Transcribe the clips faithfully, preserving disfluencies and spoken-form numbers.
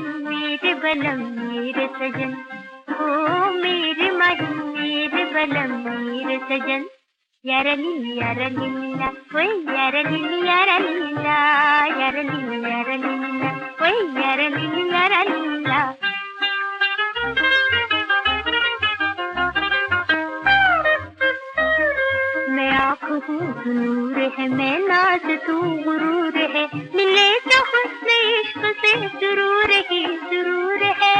मेरे बलम मेरे सजन, ओ मेरे माही मेरे बलम मेरे सजन। यारली यारलीला ओए यारली यारलीला, यारली यारलीला ओए यारली यारलीला। मैं आँख हूँ तू नूर है, मैं नाज तू गुरूर है, मिले तो हुस्न इश्क से सुरूर ही सुरूर है,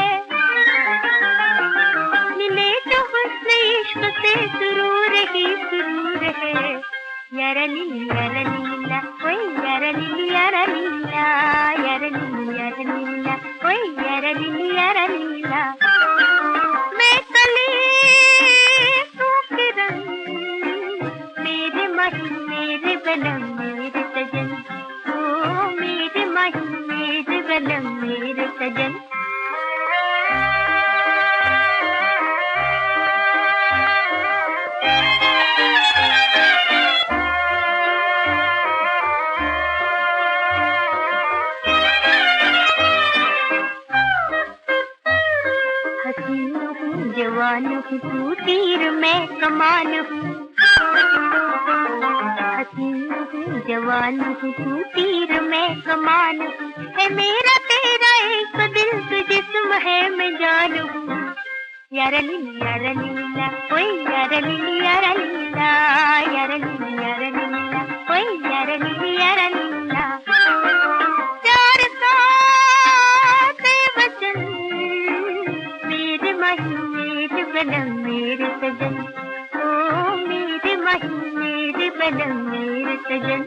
मिले तो हुस्न इश्क से सुरूर ही सुरूर है। यारली यारलीला ओए यारली यारलीला, यारली यारलीला ओए यारली यारलीला। मैं कली तू किरण, मेरे माही मेरे बलम मेरे सजन, ओ मेरे माही मेरे बलम मेरे सजन। हसीन हूँ जवान हूँ तू तीर मैं कमान हूँ, हसीन हूँ जवान हूँ तू तीर मैं कमान हूँ, है मेरा तेरा एक दिल तू जिस्म है मैं जान हूँ। यारली यारलीला ओए यारली यारलीला, यारली यारलीला ओए यारली यारलीला। प्यार का दे वचन मेरे माही मेरे बलम मेरे सजन, ओ मेरे माही मेरे बलम मेरे सजन।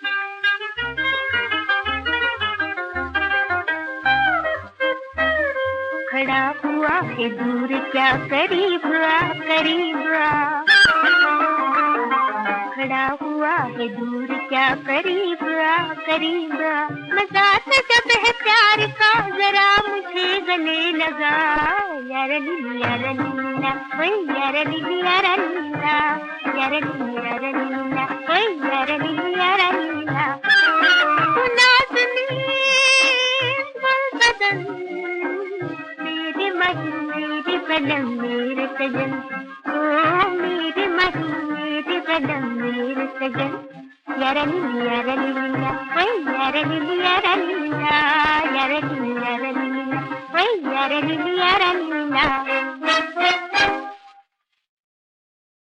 खड़ा हुआ है दूर क्या करीब आ करीब आ, खड़ा हुआ है दूर क्या करीब आ करीब आ। मज़ाक जब है प्यार का जरा मुझे गले लगा। यारली यारलीला ओए यारली यारलीला, यारली यारलीला ओए यारली यारलीला। नाज़नीं गुलबदन मेरे माही मेरे बलम मेरे सजन, ओ मेरे माही मेरे बलम मेरे सजन। यारली यारलीला ओए यारली यारलीला, यारली यारलीला ओए यारली यारलीला।